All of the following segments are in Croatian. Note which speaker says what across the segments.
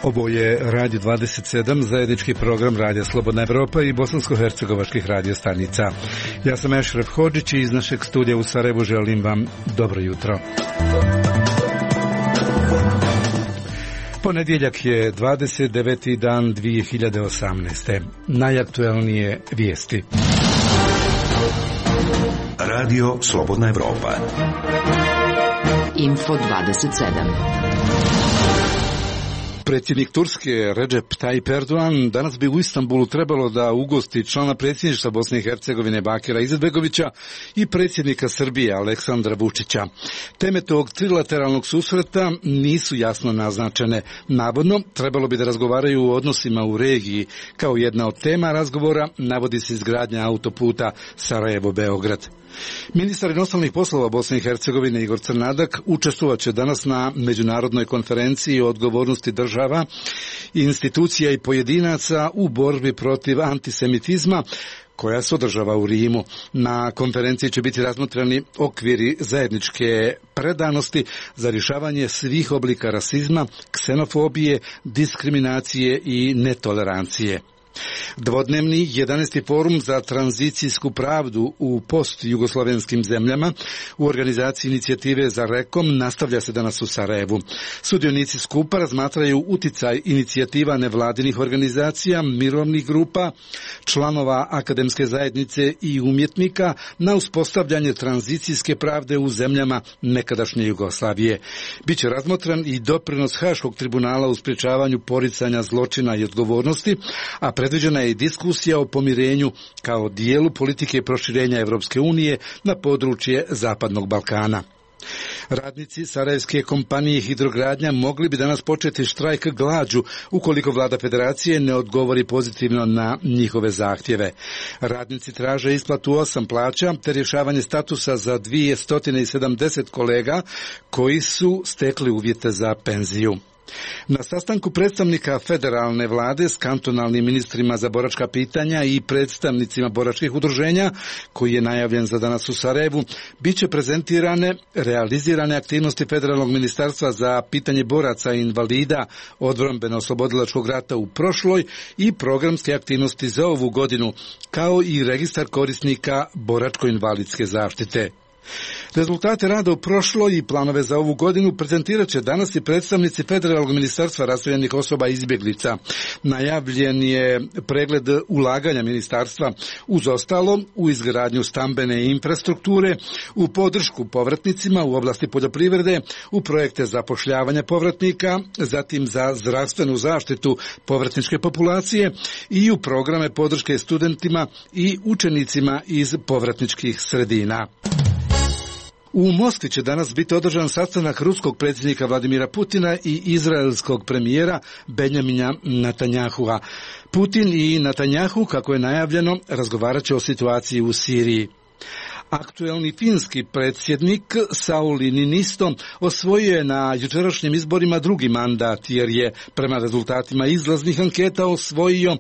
Speaker 1: Ovo je Radio 27, zajednički program Radija Slobodna Evropa i bosansko-hercegovačkih radio stanica. Ja sam Ešref Hodžić i iz našeg studija u Sarajevu želim vam dobro jutro. Ponedjeljak je 29. dan 2018. Najaktuelnije vijesti.
Speaker 2: Radio Slobodna Evropa.
Speaker 3: Info 27.
Speaker 1: Predsjednik Turske Recep Tayyip Erdogan danas bi u Istanbulu trebalo da ugosti člana predsjedništva Bosne i Hercegovine Bakira Izetbegovića i predsjednika Srbije Aleksandra Vučića. Teme tog trilateralnog susreta nisu jasno naznačene. Navodno, trebalo bi da razgovaraju o odnosima u regiji. Kao jedna od tema razgovora navodi se izgradnja autoputa Sarajevo-Beograd. Ministar inostranih poslova Bosne i Hercegovine Igor Crnadak učestvovat će danas na međunarodnoj konferenciji o odgovornosti država, institucija i pojedinaca u borbi protiv antisemitizma koja se održava u Rimu. Na konferenciji će biti razmotreni okviri zajedničke predanosti za rješavanje svih oblika rasizma, ksenofobije, diskriminacije i netolerancije. Dvodnevni 11. forum za tranzicijsku pravdu u post-jugoslavenskim zemljama u organizaciji inicijative za Rekom nastavlja se danas u Sarajevu. Sudionici skupa razmatraju uticaj inicijativa nevladinih organizacija, mirovnih grupa, članova akademske zajednice i umjetnika na uspostavljanje tranzicijske pravde u zemljama nekadašnje Jugoslavije. Biće razmotren i doprinos Haškog tribunala u sprječavanju poricanja zločina i odgovornosti, a predviđena je i diskusija o pomirenju kao dijelu politike proširenja Evropske unije na područje Zapadnog Balkana. Radnici sarajevske kompanije Hidrogradnja mogli bi danas početi štrajk glađu ukoliko vlada federacije ne odgovori pozitivno na njihove zahtjeve. Radnici traže isplatu 8 plaća te rješavanje statusa za 270 kolega koji su stekli uvjete za penziju. Na sastanku predstavnika federalne vlade s kantonalnim ministrima za boračka pitanja i predstavnicima boračkih udruženja, koji je najavljen za danas u Sarajevu, bit će prezentirane realizirane aktivnosti Federalnog ministarstva za pitanje boraca i invalida odbrambeno-oslobodilačkog rata u prošloj i programske aktivnosti za ovu godinu, kao i registar korisnika boračko-invalidske zaštite. Rezultate rada u prošloj i planove za ovu godinu prezentirat će danas i predstavnici Federalnog ministarstva raseljenih osoba i izbjeglica. Najavljen je pregled ulaganja ministarstva uz ostalo u izgradnju stambene infrastrukture, u podršku povratnicima u oblasti poljoprivrede, u projekte zapošljavanja povratnika, zatim za zdravstvenu zaštitu povratničke populacije i u programe podrške studentima i učenicima iz povratničkih sredina. U Moskvi će danas biti održan sastanak ruskog predsjednika Vladimira Putina i izraelskog premijera Benjamina Netanjahua. Putin i Netanjahu, kako je najavljeno, razgovarat će o situaciji u Siriji. Aktuelni finski predsjednik Sauli Niinisto osvojio je na jučerašnjim izborima drugi mandat jer je prema rezultatima izlaznih anketa osvojio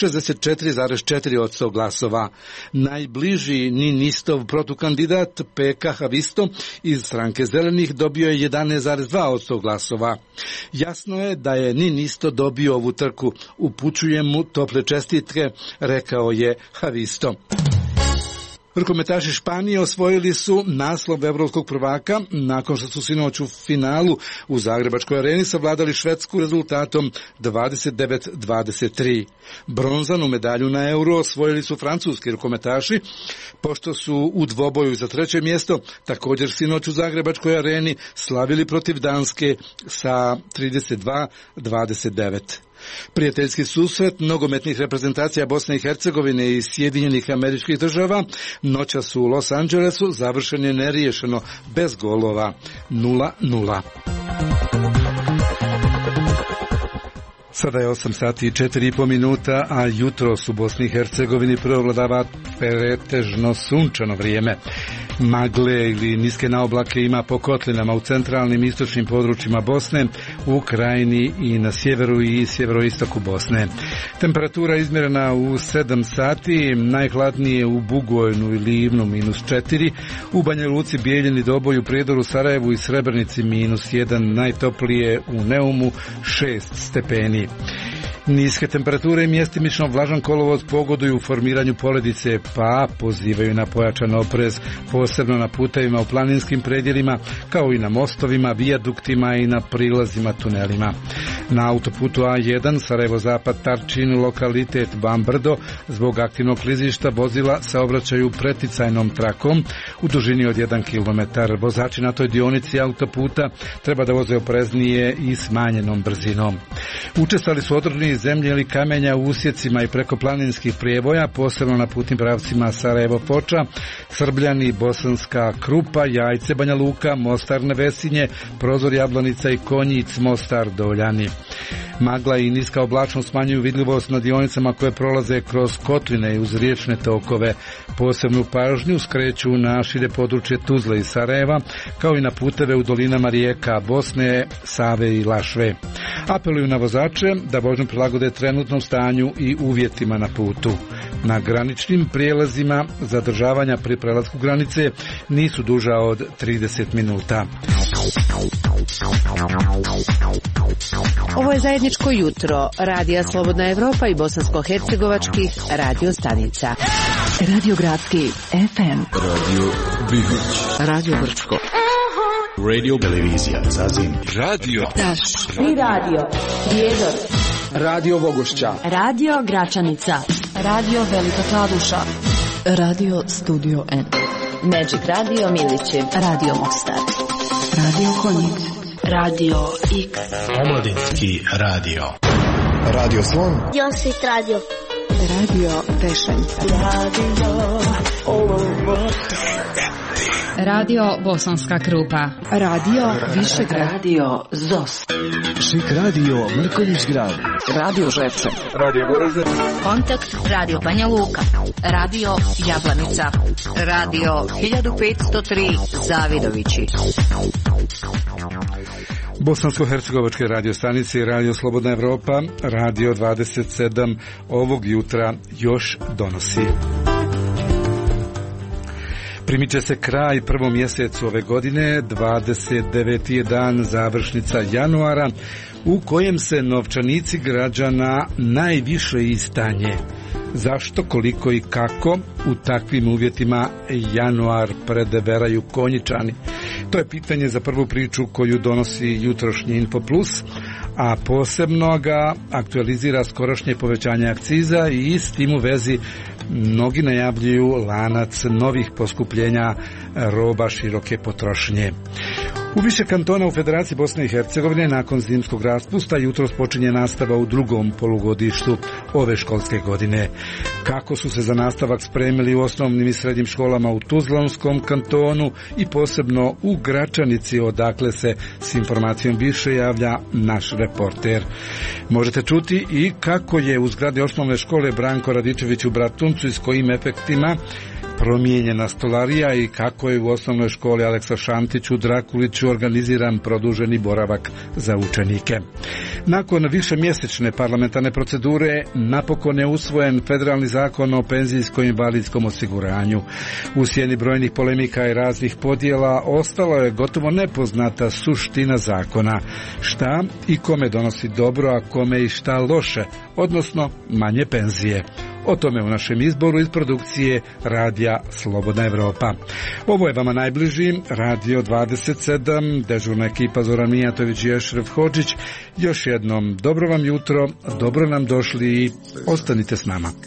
Speaker 1: 64,4% glasova. Najbliži Niinistov protukandidat Pekka Havisto iz stranke Zelenih dobio je 11,2% glasova. Jasno je da je Niinisto dobio ovu trku, upućujem mu tople čestitke, rekao je Havisto. Rukometaši Španije osvojili su naslov evropskog prvaka nakon što su sinoć u finalu u Zagrebačkoj areni savladali Švedsku rezultatom 29-23. Bronzanu medalju na Euro osvojili su francuski rukometaši, pošto su u dvoboju za treće mjesto također sinoć u Zagrebačkoj areni slavili protiv Danske sa 32-29. Prijateljski susret nogometnih reprezentacija Bosne i Hercegovine i Sjedinjenih Američkih Država noćas u Los Angelesu završen je neriješeno bez golova 0-0. Sada je 8 sati i 4,5 minuta, a jutros u Bosni i Hercegovini preovladava pretežno sunčano vrijeme. Magle ili niske naoblake ima po kotlinama u centralnim i istočnim područjima Bosne, u Krajini i na sjeveru i sjeveroistoku Bosne. Temperatura izmjerena u 7 sati, najhladnije u Bugojnu i Livnu -4, u Banja Luci, Bijeljini, Doboju, Prijedoru, Sarajevu i Srebrnici -1, najtoplije u Neumu 6 stepeni. Niske temperature i mjestimično vlažan kolovoz pogoduju u formiranju poledice, pa pozivaju na pojačan oprez, posebno na putevima u planinskim predjelima, kao i na mostovima, vijaduktima i na prilazima tunelima. Na autoputu A1 Sarajevo-Zapad Tarčin, lokalitet Bambrdo, zbog aktivnog klizišta vozila se obraćaju preticajnom trakom u dužini od 1 km. Vozači na toj dionici autoputa treba da voze opreznije i smanjenom brzinom. Učestali su odroni zemlje ili kamenja u usjecima i preko planinskih prijevoja, posebno na putnim pravcima Sarajevo-Foča, Srbljani, Bosanska Krupa, Jajce, Banja Luka, Mostar, Nevesinje, Prozor, Jablanica i Konjic, Mostar, Doljani. Magla i niska oblačnost smanjuju vidljivost na dionicama koje prolaze kroz kotline i uz riječne tokove. Posebnu pažnju skreću na šire područje Tuzle i Sarajeva, kao i na puteve u dolinama rijeka Bosne, Save i Lašve. Apeluju na vozače da vožnju prilagode trenutnom stanju i uvjetima na putu. Na graničnim prijelazima zadržavanja pri prelasku granice nisu duža od 30 minuta.
Speaker 3: Ovo je zajedničko jutro Radija Slobodna Evropa i bosansko-hercegovačkih radio stanica. Radio Gradski FM,
Speaker 4: Radio Bihoć,
Speaker 3: Radio Brčko,
Speaker 4: Radio Televizija Zazim,
Speaker 5: Radio
Speaker 3: Taš
Speaker 6: i Radio Prijedor,
Speaker 5: Radio Vogošća,
Speaker 6: Radio Gračanica, Radio Velika Kladuša,
Speaker 3: Radio Studio N,
Speaker 6: Magic Radio Miliće,
Speaker 3: Radio Mostar,
Speaker 6: Radio Konjic, Radio X,
Speaker 4: Omladinski radio,
Speaker 7: Radio Slon,
Speaker 8: Josip Radio,
Speaker 3: Radio Tešenj,
Speaker 9: Radio Bosanska Krupa,
Speaker 3: Radio Višegrad,
Speaker 6: Radio ZOS,
Speaker 7: Šik Radio Mrkonjić Grad,
Speaker 3: Radio Žepče,
Speaker 5: Radio Goražde,
Speaker 9: Kontakt Radio Banja Luka, Radio Jablanica, Radio 1503 Zavidovići.
Speaker 1: Bosansko-hercegovačke radio stanice i Radio Slobodna Evropa, Radio 27 ovog jutra još donosi. Primiče se kraj prvom mjesecu ove godine, 29. je dan završnica januara, u kojem se novčanici građana najviše istanje. Zašto, koliko i kako u takvim uvjetima januar predeveraju Konjičani? To je pitanje za prvu priču koju donosi jutrošnji Info Plus, a posebno ga aktualizira skorašnje povećanje akciza i s tim u vezi mnogi najavljuju lanac novih poskupljenja roba široke potrošnje. U više kantona u Federaciji Bosne i Hercegovine nakon zimskog raspusta jutros počinje nastava u drugom polugodištu ove školske godine. Kako su se za nastavak spremili u osnovnim i srednjim školama u Tuzlanskom kantonu i posebno u Gračanici, odakle se s informacijom više javlja naš reporter. Možete čuti i kako je u zgradi osnovne škole Branko Radičević u Bratuncu i s kojim efektima promijenjena stolarija i kako je u osnovnoj školi Aleksa Šantić u Drakuliću organiziran produženi boravak za učenike. Nakon višemjesečne parlamentarne procedure napokon je usvojen federalni zakon o penzijsko-invalidskom osiguranju. U sjeni brojnih polemika i raznih podjela ostalo je gotovo nepoznata suština zakona. Šta i kome donosi dobro, a kome i šta loše, odnosno manje penzije. O tome u našem izboru iz produkcije Radija Slobodna Evropa. Ovo je vama najbliži Radio 27, dežurna ekipa Zoran Mijatović i Ešref Hodžić. Još jednom dobro vam jutro, dobro nam došli i ostanite s nama.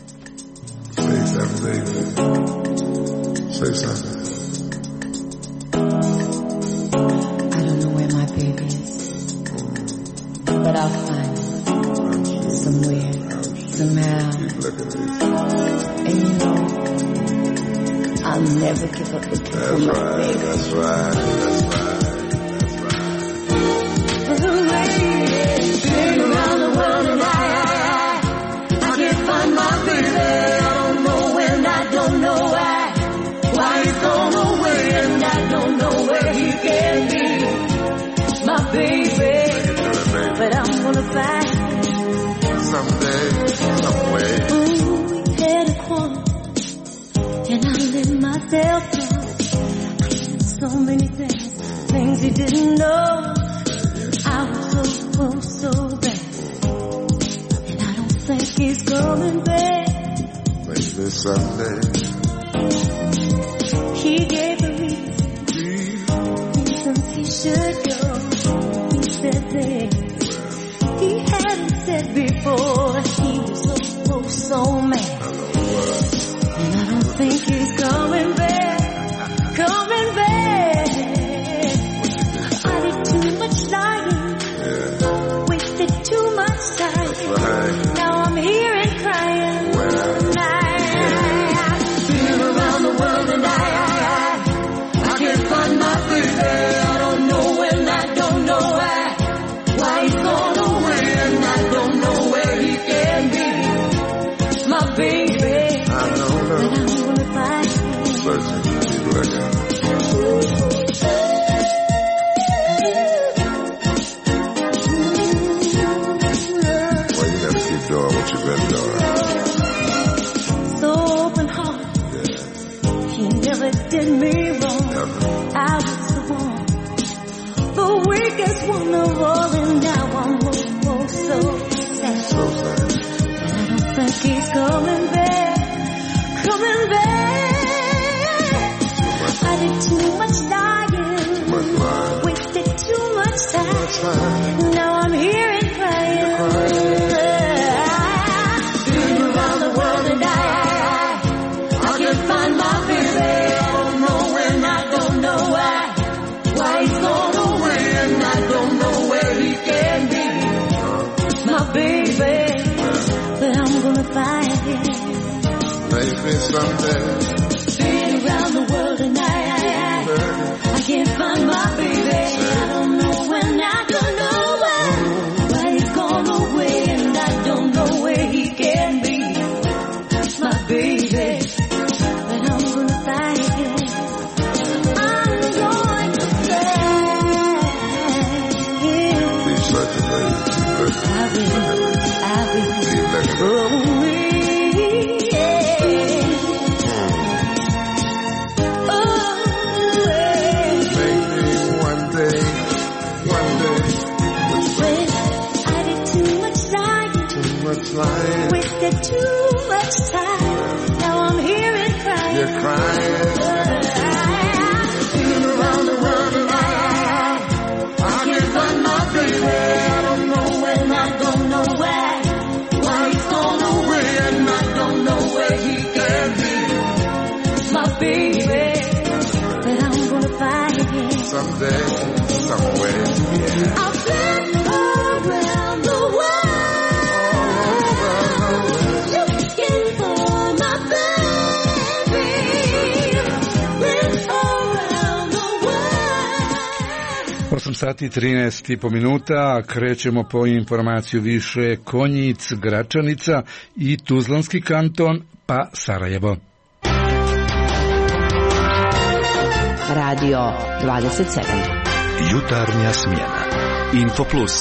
Speaker 6: and you know, I'll never give up the kiss on my baby.
Speaker 10: That's right.
Speaker 6: Been around the world and I can't find my baby. I don't know when, I don't know why he's gone away, and I don't know where he can be. My baby. fight
Speaker 8: someday, some way.
Speaker 6: Ooh, we had a quarrel, and I let myself go. I did so many things he didn't know. I was so bad, and I don't think he's coming back.
Speaker 8: Maybe someday.
Speaker 6: He gave the reasons he should go. He said things he hadn't said before. He was so mad, and I don't think he's coming back. Coming back. I did too much lying, wasted too much time.
Speaker 8: Right.
Speaker 6: Now I'm here and crying. Been around the world and I can't find my baby. I don't know when, I don't know why he's gone away, and I don't know where he can be. My baby,
Speaker 8: I don't know.
Speaker 6: but I'm gonna find him.
Speaker 8: Searching for people like that. Well, you gotta keep doing what you've been doing.
Speaker 6: So open heart, he never did me wrong. I was the weakest one of all, and now I'm so sad.
Speaker 8: So sad.
Speaker 6: And I don't think he's coming back, coming back. I did too much lying, wasted too much time. Now I'm here and crying. Been around the world and I can't find my baby. I don't know when, I don't know why he's gone away, and I don't know where he can be. My baby, but I'm gonna find him.
Speaker 8: Maybe someday.
Speaker 6: Been around the world and I can't find my baby. I don't know when, I don't know why he's gone away, and I don't know where he can be. My baby, but I'm gonna find him. I'm going to find him.
Speaker 8: Keep searching, baby.
Speaker 6: I will.
Speaker 8: Keep looking.
Speaker 6: Oh,
Speaker 8: Lying.
Speaker 6: Wasted too much time. Now I'm here and crying.
Speaker 8: You're crying.
Speaker 6: Been around the world and I can't find my baby. I don't know when, I don't know why he's gone away, and I don't know where he can be. My baby, but I'm gonna find him
Speaker 8: someday, somewhere. Yeah.
Speaker 6: I've been around the world.
Speaker 1: Osam sati i 13,5 minuta, krećemo po informaciju više Konjic, Gračanica i Tuzlanski kanton, pa Sarajevo.
Speaker 3: Radio 27.
Speaker 2: Jutarnja smjena. Info Plus.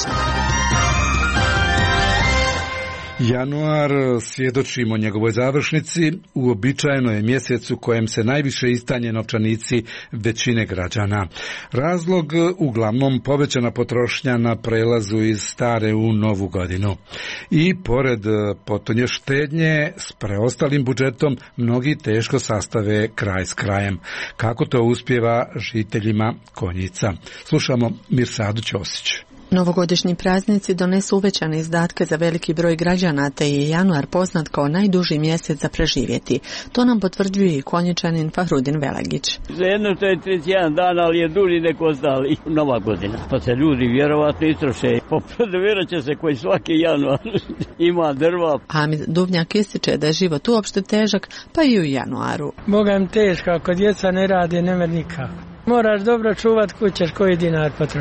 Speaker 1: Januar, svjedočimo njegovoj završnici, uobičajeno je mjesec u kojem se najviše istanje novčanici većine građana. Razlog, uglavnom povećana potrošnja na prelazu iz stare u novu godinu. I pored potonje štednje, s preostalim budžetom mnogi teško sastave kraj s krajem. Kako to uspijeva žiteljima Konjica? Slušamo Mirsadu Ćosić.
Speaker 10: Novogodišnji praznici donesu uvećane izdatke za veliki broj građana, te je januar poznat kao najduži mjesec za preživjeti. To nam potvrđuje i Konjičanin Fahrudin Velagić.
Speaker 11: Za jedno to je 31 dana, ali je duži nego ostali. Nova godina. Pa se ljudi vjerovatno istroše. Poprodavirat će se koji svaki januar. Ima drva.
Speaker 10: Hamid Duvnjak ističe da je život uopšte težak, pa i u januaru.
Speaker 12: Boga mi teško, ako djeca ne rade, ne mer nikako. Moraš dobro čuvat kućeš koji dinar potrošiti.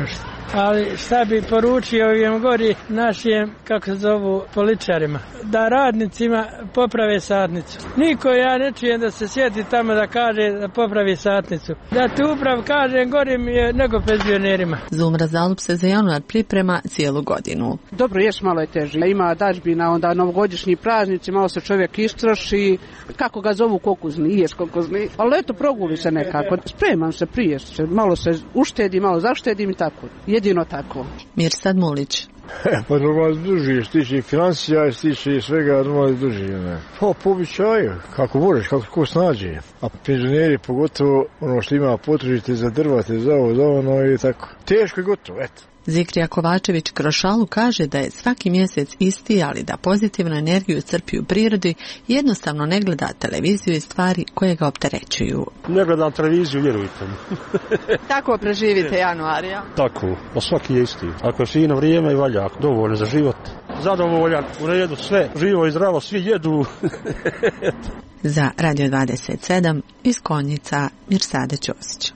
Speaker 12: ali šta bi poručio ovim gori našim, kako se zovu, političarima, da radnicima poprave satnicu. Niko ja ne čujem da se sjeti tamo da kaže da popravi satnicu. Da ti uprav kažem, gori mi je nego penzionerima.
Speaker 10: Zoom Razalup se za januar priprema cijelu godinu.
Speaker 13: Dobro, ješ malo je teže. Ima dažbina, onda novogodišnji praznici, malo se čovjek istroši, kako ga zovu kokuzni, ješ kokuzni. Ali eto, progubi se nekako. Spremam se prije, malo se uštedi, malo zaštedim i tako. Jedino tako.
Speaker 10: Mirsad Mulić.
Speaker 14: Pa normalno duži, stiče financija, stiče svega, normalno duži. Pa po običaju, kako možeš, kako ko snađe. A penzioneri pogotovo ono što ima potrežite za drvate, za ono i tako. Teško je gotovo, eto.
Speaker 10: Zikrija Kovačević kroz šalu kaže da je svaki mjesec isti, ali da pozitivnu energiju crpi u prirodi i jednostavno ne gleda televiziju i stvari koje ga opterećuju.
Speaker 15: Ne gledam televiziju, vjerujte mi.
Speaker 10: Tako preživite januarija?
Speaker 15: Tako, a svaki je isti. Ako je fino vrijeme i valja, dovoljno za život. Zadovoljan, u redu, sve živo i zdravo, svi jedu.
Speaker 10: Za Radio 27 iz Konjica, Mirsade Ćosić.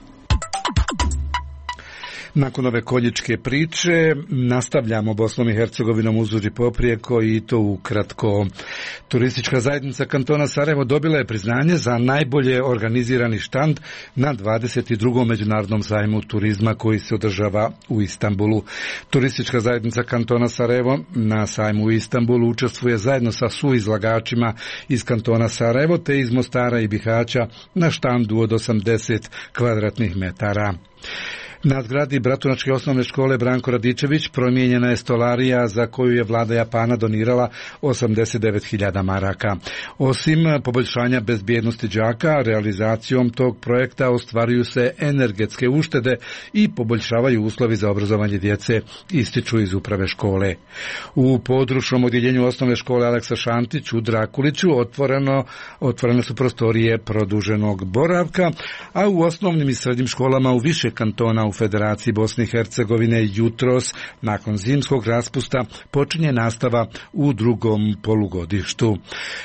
Speaker 1: Nakon ove konjičke priče nastavljamo Bosnom i Hercegovinom uzduž i poprijeko i to ukratko. Turistička zajednica kantona Sarajevo dobila je priznanje za najbolje organizirani štand na 22. međunarodnom sajmu turizma koji se održava u Istanbulu. Turistička zajednica kantona Sarajevo na sajmu u Istanbulu učestvuje zajedno sa suizlagačima iz kantona Sarajevo te iz Mostara i Bihaća na štandu od 80 kvadratnih metara. Na zgradi Bratunačke osnovne škole Branko Radičević promijenjena je stolarija za koju je vlada Japana donirala 89.000 maraka. Osim poboljšanja bezbjednosti đaka, realizacijom tog projekta ostvaruju se energetske uštede i poboljšavaju uslovi za obrazovanje djece, ističu iz uprave škole. U područnom odjeljenju osnovne škole Aleksa Šantić u Drakuliću otvorene su prostorije produženog boravka, a u osnovnim i srednjim školama u više kantona u Federaciji Bosne i Hercegovine jutros, nakon zimskog raspusta, počinje nastava u drugom polugodištu.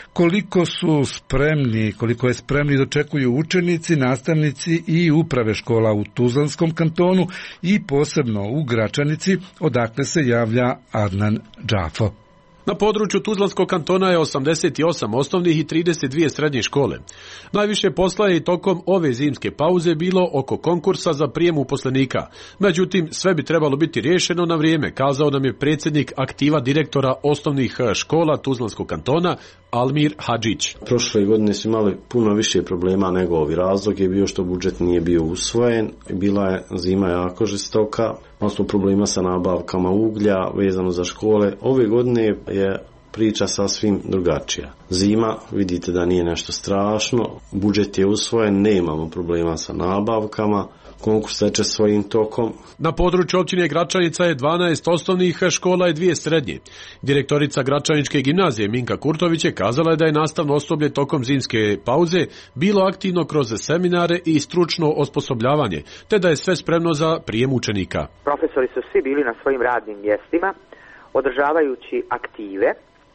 Speaker 1: Koliko je spremni dočekuju učenici, nastavnici i uprave škola u Tuzlanskom kantonu i posebno u Gračanici, odakle se javlja Adnan Džafo.
Speaker 16: Na području Tuzlanskog kantona je 88 osnovnih i 32 srednje škole. Najviše posla je i tokom ove zimske pauze bilo oko konkursa za prijem uposlenika. Međutim, sve bi trebalo biti riješeno na vrijeme, kazao nam je predsjednik aktiva direktora osnovnih škola Tuzlanskog kantona, Almir Hadžić.
Speaker 17: Prošle godine su imali puno više problema nego ovi. Razlog je bio što budžet nije bio usvojen, bila je zima jako žestoka, malo smo problema sa nabavkama uglja vezano za škole. Ove godine je priča sasvim drugačija. Zima, vidite da nije nešto strašno, budžet je usvojen, nemamo problema sa nabavkama, konkurs teče svojim tokom.
Speaker 16: Na području općine Gračanica je 12 osnovnih škola i 2 srednje. Direktorica Gračaničke gimnazije Minka Kurtović je kazala da je nastavno osoblje tokom zimske pauze bilo aktivno kroz seminare i stručno osposobljavanje, te da je sve spremno za prijem učenika.
Speaker 18: Profesori su svi bili na svojim radnim mjestima, održavajući aktive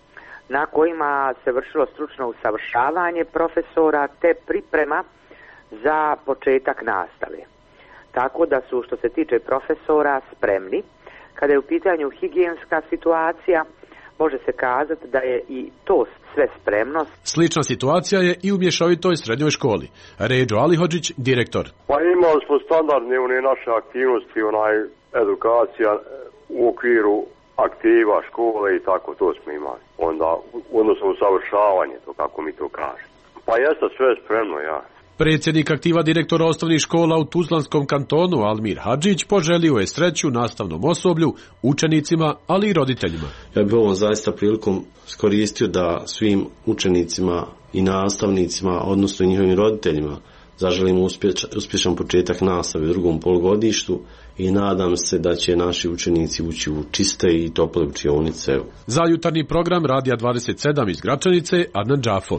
Speaker 18: na kojima se vršilo stručno usavršavanje profesora te priprema za početak nastave. Tako da su, što se tiče profesora, spremni. Kada je u pitanju higijenska situacija, može se kazati da je i to sve spremno.
Speaker 16: Slična situacija je i u mješovitoj srednjoj školi. Ređo Alihodžić, direktor.
Speaker 19: Pa imali smo standardne naše aktivnosti, edukacija u okviru aktiva škole i tako, to smo imali. Onda, odnosno usavršavanje, to kako mi to kaže. Pa jeste sve spremno, ja.
Speaker 16: Predsjednik aktiva direktora osnovnih škola u Tuzlanskom kantonu Almir Hadžić poželio je sreću nastavnom osoblju, učenicima, ali i roditeljima.
Speaker 17: Ja bih ovom zaista prilikom iskoristio da svim učenicima i nastavnicima, odnosno i njihovim roditeljima, zaželimo uspješan početak nastave u drugom polugodištu i nadam se da će naši učenici ući u čiste i tople učionice.
Speaker 16: Za jutarnji program Radija 27 iz Gračanice, Adnan Džafo.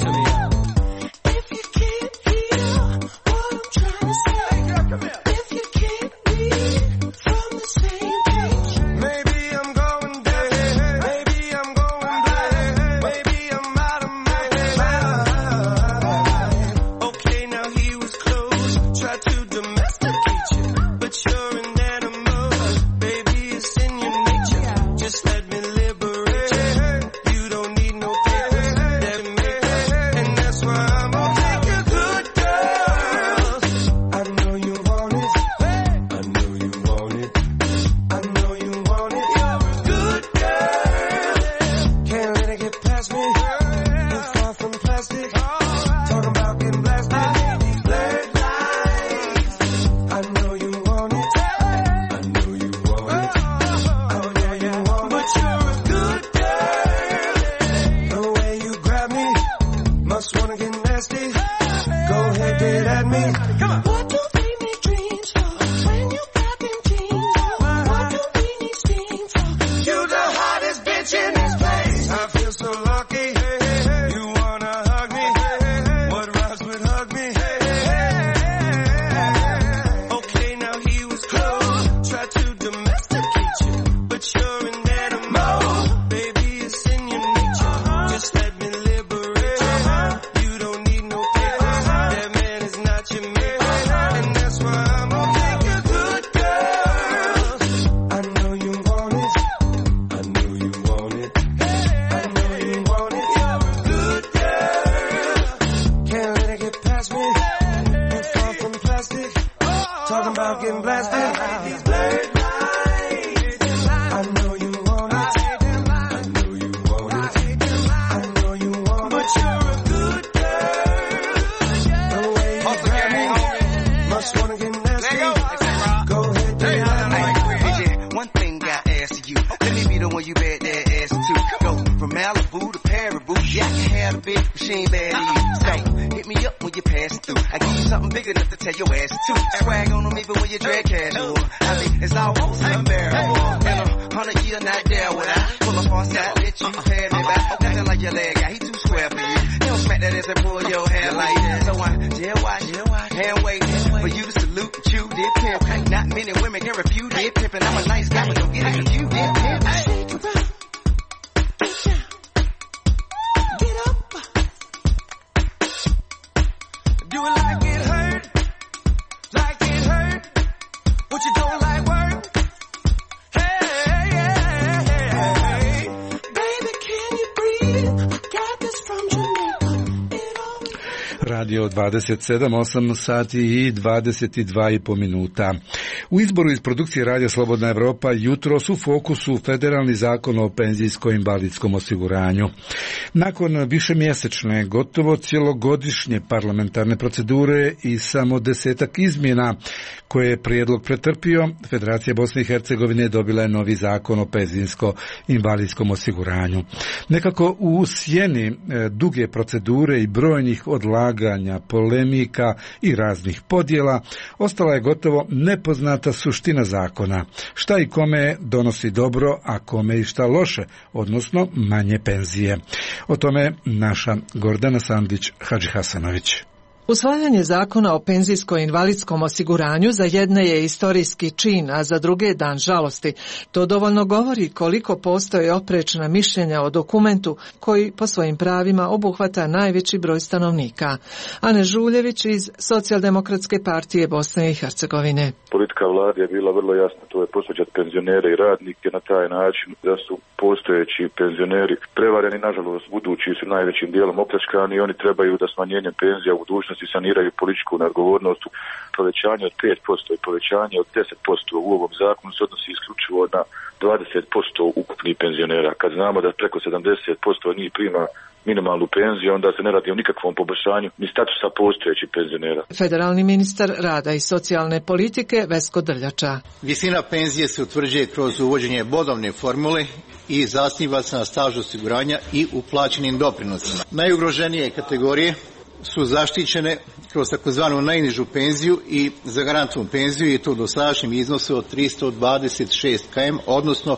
Speaker 6: If you pass me. You're far from plastic. Talking about getting blasted. Blurred lines. I know you want it. I know you want it. Oh yeah, you want it. But you're a good girl. The way you grab me, must wanna get nasty. Go ahead, get at me. Come on. What do we need dreams for? When you got them jeans on. What do we need steam for? You the hottest bitch in this place. I feel so lucky. You wanna hug me? What rhymes with hug me? Okay, now he was close. Try to domesticate you, but you're an animal. Baby, it's in your nature. Just let me liberate you. You don't need no papers. That man is not your mate. And that's why I'm gonna make you good girl. I know you want it. I know you want it. I know you want it. You're a good girl. Can't let it get past me. You're far from plastic. Talking about getting blasted. These blurred lines. I know you want it. I know you want it. I know you want it. But you're a good girl. The way you grab me, must wanna get nasty. Go ahead, do it.
Speaker 20: One thing I ask you, let me be the one you bet that ass to. Go from Malibu to Paribu, yeah, I can have a bitch, but she ain't bad to you. So, hit me up when you pass through. I give you something big enough to tell your ass to. Swag on them even when you drag casual. I mean, it's almost unbearable. In 100 years, not there would I pull up on side, let you pay me back. Nothing like your leg guy, he too square for you. He don't smack that ass and pull your hair like that. So I jail watch, hand wait for you to salute and chew, did pimp. Not many women can refuse, did pimp. And I'm a nice guy, but don't get it confused, did pimp.
Speaker 6: Do it like it hurt, like it hurt. What you don't like work? Hey, baby, can you breathe? I got this from Jamaica.
Speaker 1: Radio 27, 8 sati i 22,5 minuta. U izboru iz produkcije Radio Slobodna Evropa jutro su u fokusu federalni zakon o penzijsko-invalidskom osiguranju. Nakon višemjesečne, gotovo cjelogodišnje parlamentarne procedure i samo 10 izmjena koje je prijedlog pretrpio, Federacija Bosne i Hercegovine dobila je novi zakon o penzijsko-invalidskom osiguranju. Nekako u sjeni duge procedure i brojnih odlaganja, polemika i raznih podjela, ostala je gotovo nepoznata suština zakona. Šta i kome donosi dobro, a kome i šta loše, odnosno manje penzije. O tome naša Gordana Sandić-Hadžihasanović.
Speaker 21: Usvajanje zakona o penzijsko-invalidskom osiguranju za jedne je istorijski čin, a za druge je dan žalosti. To dovoljno govori koliko postoje oprečna mišljenja o dokumentu koji po svojim pravima obuhvata najveći broj stanovnika. Ane Žuljević iz Socijaldemokratske partije Bosne i Hercegovine.
Speaker 22: Politika vlade je bila vrlo jasna, to je posvećati penzionere i radnike na taj način da su postojeći penzioneri prevareni, nažalost budući su najvećim dijelom opljačkani i oni trebaju da smanjenjem penzija u budućnosti saniraju političku neodgovornost. Povećanje od 5% i povećanje od 10% u ovom zakonu se odnosi isključivo na 20% ukupnih penzionera. Kad znamo da preko 70% njih prima minimalnu penziju, onda se ne radi o nikakvom poboljšanju ni statusa postojećih penzionera.
Speaker 21: Federalni ministar rada i socijalne politike Vesko Drljača.
Speaker 23: Visina penzije se utvrđuje kroz uvođenje bodovne formule i zasniva se na stažu osiguranja i uplaćenim doprinosima. Najugroženije kategorije su zaštićene kroz takozvanu najnižu penziju i zagarantovanu penziju i to u dosadašnjem iznosu od 326 km, odnosno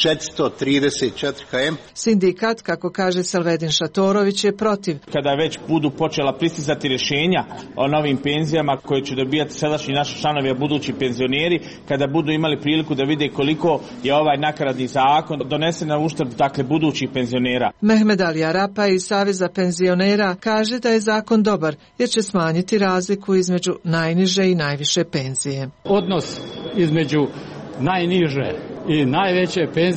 Speaker 23: 434 km.
Speaker 21: Sindikat, kako kaže Salvedin Šatorović, je protiv.
Speaker 24: Kada već budu počela pristizati rješenja o novim penzijama koje će dobijati sadašnji naši članovi, a budući penzioneri, kada budu imali priliku da vide koliko je ovaj nakaradni zakon donesen na uštrb budućih penzionera.
Speaker 21: Mehmed Ali Arapa iz Saveza penzionera kaže da je zakon dobar jer će smanjiti razliku između najniže i najviše penzije.
Speaker 25: Odnos između najniže i najveće penzije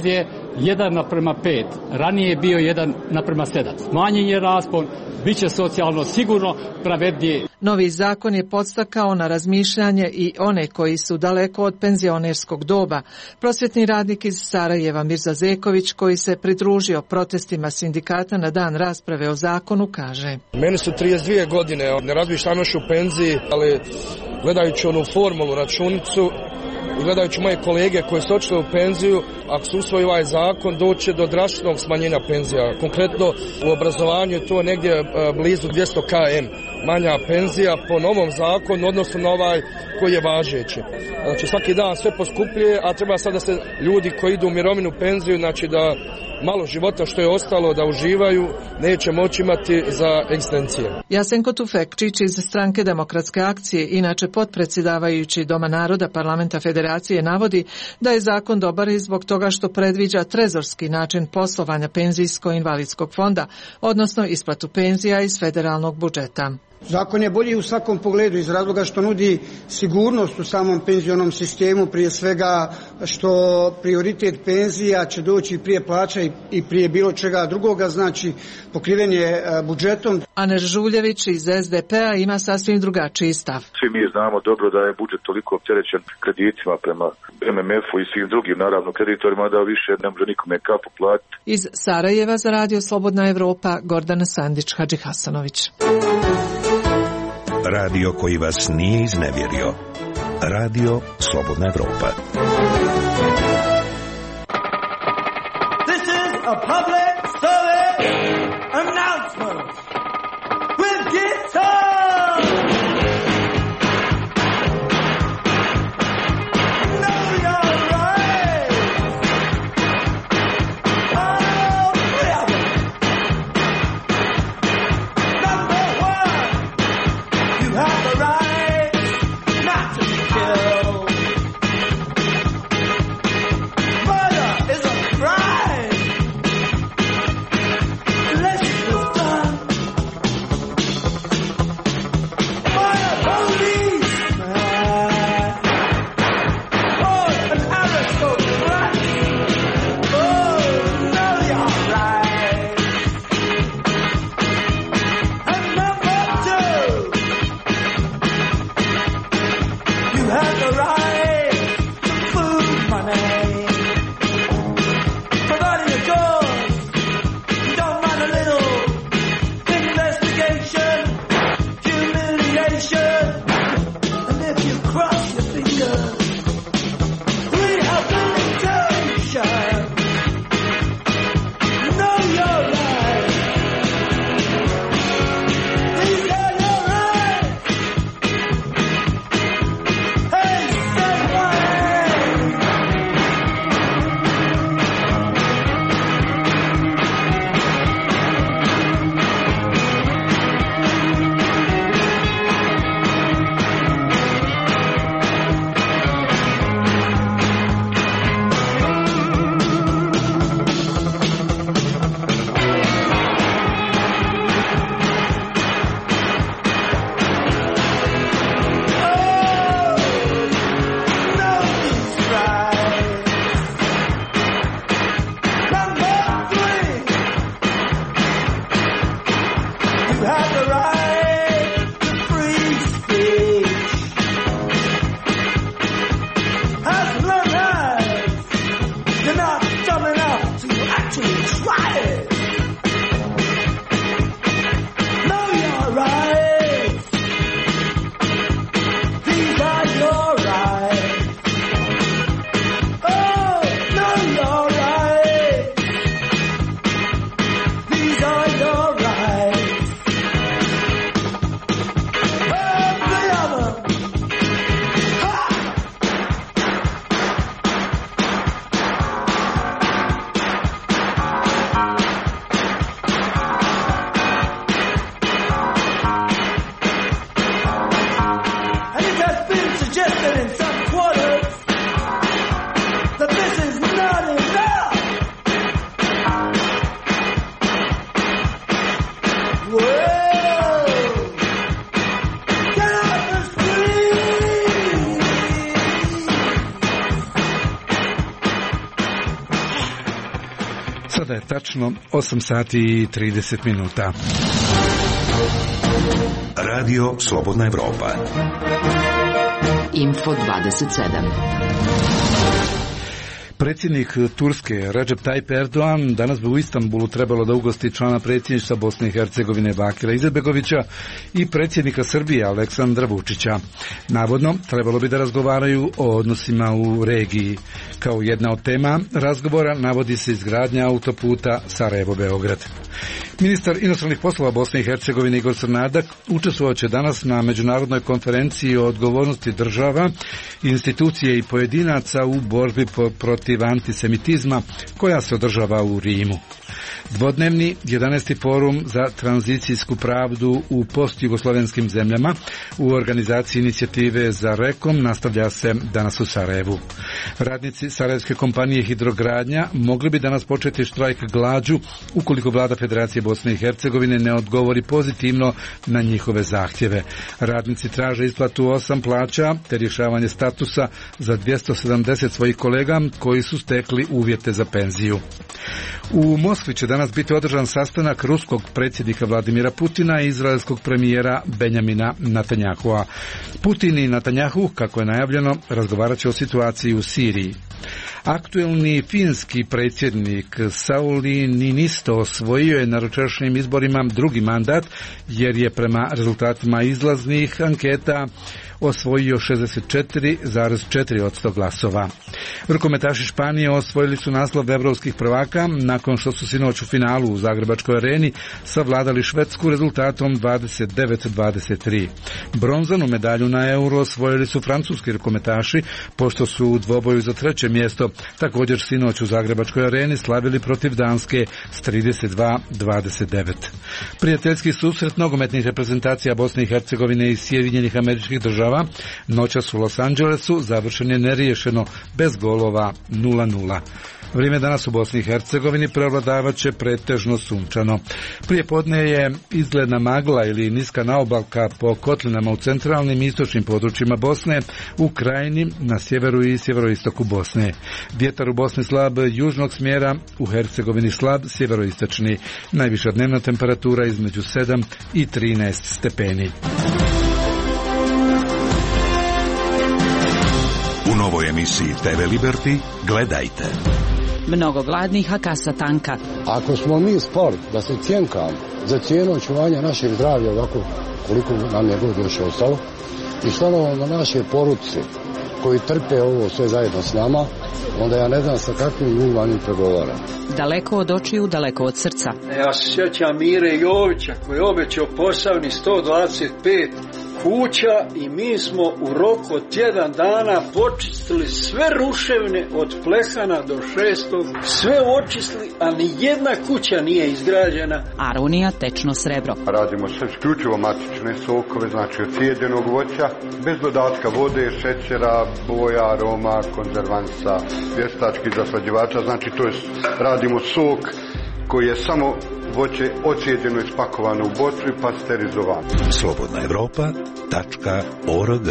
Speaker 4: 1:5. Ranije je bio 1:7. Smanjen je raspon, bit će socijalno sigurno pravednije.
Speaker 21: Novi zakon je podstakao na razmišljanje i one koji su daleko od penzionerskog doba. Prosvjetni radnik iz Sarajeva Mirza Zeković, koji se pridružio protestima sindikata na dan rasprave o zakonu, kaže:
Speaker 5: Meni su 32 godine, ne razmišljam još u penziji, ali gledajući onu formulu, računicu, i gledajući moje kolege koji su otišli u penziju, ako se usvoji ovaj zakon, doće do drastičnog smanjenja penzija. Konkretno u obrazovanju je to negdje blizu 200 km manja penzija po novom zakonu, odnosno na ovaj koji je važeći. Znači svaki dan sve poskupljuje, a treba sad da se ljudi koji idu u mirovinu, penziju, znači da malo života što je ostalo da uživaju, neće moći imati za egzistencije.
Speaker 21: Jasenko Tufekčić iz Stranke Demokratske akcije, inače potpredsjedavajući Doma naroda Parlamenta Federacije, navodi da je zakon dobar i zbog toga što predviđa trezorski način poslovanja penzijsko-invalidskog fonda, odnosno isplatu penzija iz federalnog budžeta.
Speaker 7: Zakon je bolji u svakom pogledu iz razloga što nudi sigurnost u samom penzionom sistemu, prije svega što prioritet penzija će doći prije plaća i prije bilo čega drugoga, znači pokriven je budžetom.
Speaker 21: Aner Žuljević iz SDP-a ima sasvim drugačiji stav.
Speaker 22: Svi mi znamo dobro da je budžet toliko opterećen kreditima prema MMF-u i svim drugim naravno kreditorima da više ne može nikome kapu platiti.
Speaker 21: Iz Sarajeva za Radio Slobodna Evropa, Gordana Sandić Hadžihasanović.
Speaker 2: Radio koji vas nije iznevjerio. Radio Slobodna Evropa.
Speaker 9: This is a public service announcement with guitar.
Speaker 1: tačno 8 sati i 30 minuta.
Speaker 2: Radio Slobodna Evropa.
Speaker 3: Info 27.
Speaker 1: Predsjednik Turske Recep Tayyip Erdogan danas bi u Istanbulu trebalo da ugosti člana predsjedništva Bosne i Hercegovine Bakira Izetbegovića i predsjednika Srbije Aleksandra Vučića. Navodno, trebalo bi da razgovaraju o odnosima u regiji. Kao jedna od tema razgovora navodi se izgradnja autoputa Sarajevo-Beograd. Ministar inostranih poslova Bosne i Hercegovine Igor Crnadak učestvovat će danas na međunarodnoj konferenciji o odgovornosti država, institucije i pojedinaca u borbi protiv antisemitizma koja se održava u Rimu. Dvodnevni 11. forum za tranzicijsku pravdu u postjugoslovenskim zemljama u organizaciji inicijative za Rekom nastavlja se danas u Sarajevu. Radnici sarajevske kompanije Hidrogradnja mogli bi danas početi štrajk glađu ukoliko vlada Federacije Bosne i Hercegovine ne odgovori pozitivno na njihove zahtjeve. Radnici traže isplatu 8 plaća te rješavanje statusa za 270 svojih kolega koji su stekli uvjete za penziju. U Moskvi će danas biti održan sastanak ruskog predsjednika Vladimira Putina i izraelskog premijera Benjamina Netanjahua. Putin i Netanjahu, kako je najavljeno, razgovarat će o situaciji u Siriji. Aktuelni finski predsjednik Sauli Niinisto osvojio je na jučerašnjim izborima drugi mandat jer je prema rezultatima izlaznih anketa osvojio 64,4% glasova. Rukometaši Španije osvojili su naslov evropskih prvaka nakon što su sinoć u finalu u Zagrebačkoj areni savladali Švedsku rezultatom 29-23. Bronzanu medalju na Euro osvojili su francuski rukometaši pošto su u dvoboju za treće mjesto također sinoć u Zagrebačkoj areni slavili protiv Danske s 32-29. Prijateljski susret nogometnih reprezentacija Bosne i Hercegovine i Sjedinjenih Američkih Država noćas u Los Angelesu završen je neriješeno bez golova 0-0. Vrijeme danas u Bosni i Hercegovini prevladavat će pretežno sunčano. Prije podne je izgledna magla ili niska naobalka po kotlinama u centralnim i istočnim područjima Bosne, u Krajini, na sjeveru i sjeveroistoku Bosne. Vjetar u Bosni slab južnog smjera, u Hercegovini slab sjeveroistočni. Najviša dnevna temperatura između 7 i 13 stepeni.
Speaker 2: U novoj emisiji TV Liberty gledajte.
Speaker 3: Mnogo gladnih, a kasa tanka.
Speaker 8: Ako smo mi sport da se cjenkamo za cijenu očuvanja našeg zdravlja ovako koliko nam je god još ostalo i članovima naše porodice koji trpe ovo sve zajedno s nama, onda ja ne znam sa kakvim ljudima mi pregovaram.
Speaker 3: Daleko od očiju, daleko od srca.
Speaker 11: Ja se sjećam Mire Jovića koji je obećao Posavni 125 kuća i mi smo u roku od tjedan dana počistili sve ruševine od Plehana do 6. Sve očistili, a ni jedna kuća nije izgrađena.
Speaker 3: Arunija, tečno srebro.
Speaker 12: Radimo sve isključivo matične sokove, znači od cijeđenog voća, bez dodatka vode, šećera, boja, aroma, konzervansa, vještačkih zaslađivača, znači to je, radimo sok koji je samo voće ocijeđeno, ispakovano u bocu i pasterizovano.
Speaker 2: slobodnaevropa.org.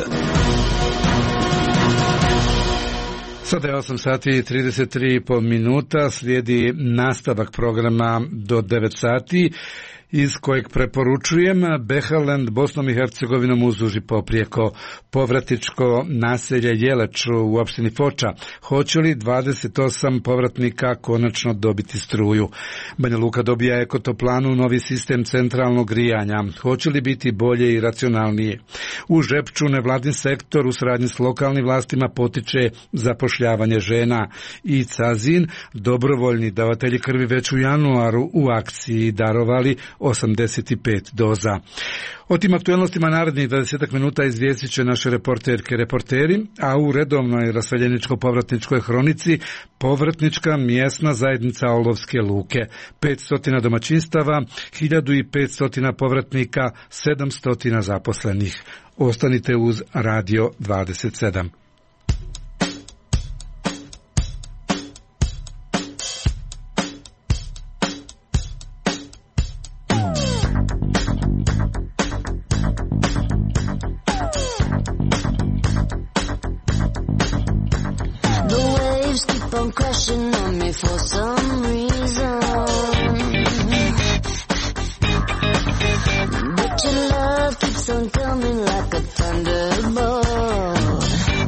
Speaker 1: Sada je 8 sati i 33,5 minuta, slijedi nastavak programa do 9 sati. Iz kojeg preporučujem Behaland Bosnom i Hercegovinom uzduži poprijeko povratničko naselje Jeleć u opštini Foča. Hoće li 28 povratnika konačno dobiti struju? Banja Luka dobija ekotoplanu, novi sistem centralnog grijanja. Hoće li biti bolje i racionalnije? U Žepču nevladin sektor u saradnji s lokalnim vlastima potiče zapošljavanje žena. I Cazin, dobrovoljni davatelji krvi već u januaru u akciji darovali 85 doza. O tim aktualnostima narednih 20 minuta izvijestit će naše reporterke reporteri, a u redovnoj raseljeničko-povratničkoj hronici povratnička mjesna zajednica Olovske Luke. 500 domaćinstava, 1500 povratnika, 700 zaposlenih. Ostanite uz Radio 27.
Speaker 6: Crashing on me for some reason. But your love keeps on coming like a thunderbolt.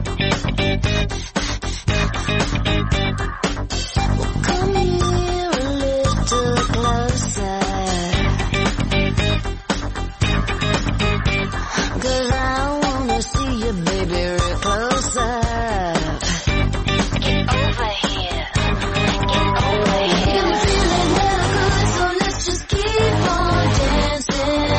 Speaker 6: Well, come here a little closer, 'cause I wanna see you, baby, real closer. Get over here. Get over here. You're feeling real good, so let's just keep on dancing.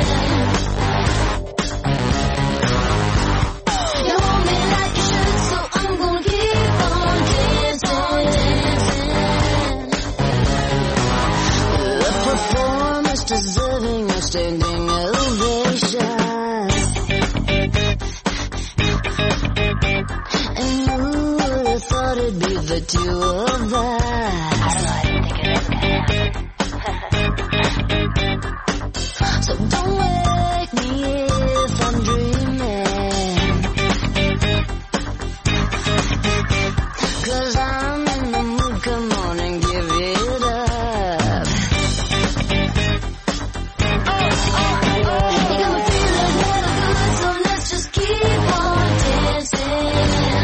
Speaker 6: You hold me like you should, so I'm gonna keep on dancing, dancing. The performance deserving a standing ovation. And who would have thought it'd be the two of us? I don't know, I didn't think of it. So don't wake me if I'm dreaming, 'cause I'm in the mood, come on and give it up. You got me feeling real good, so let's just keep on dancing.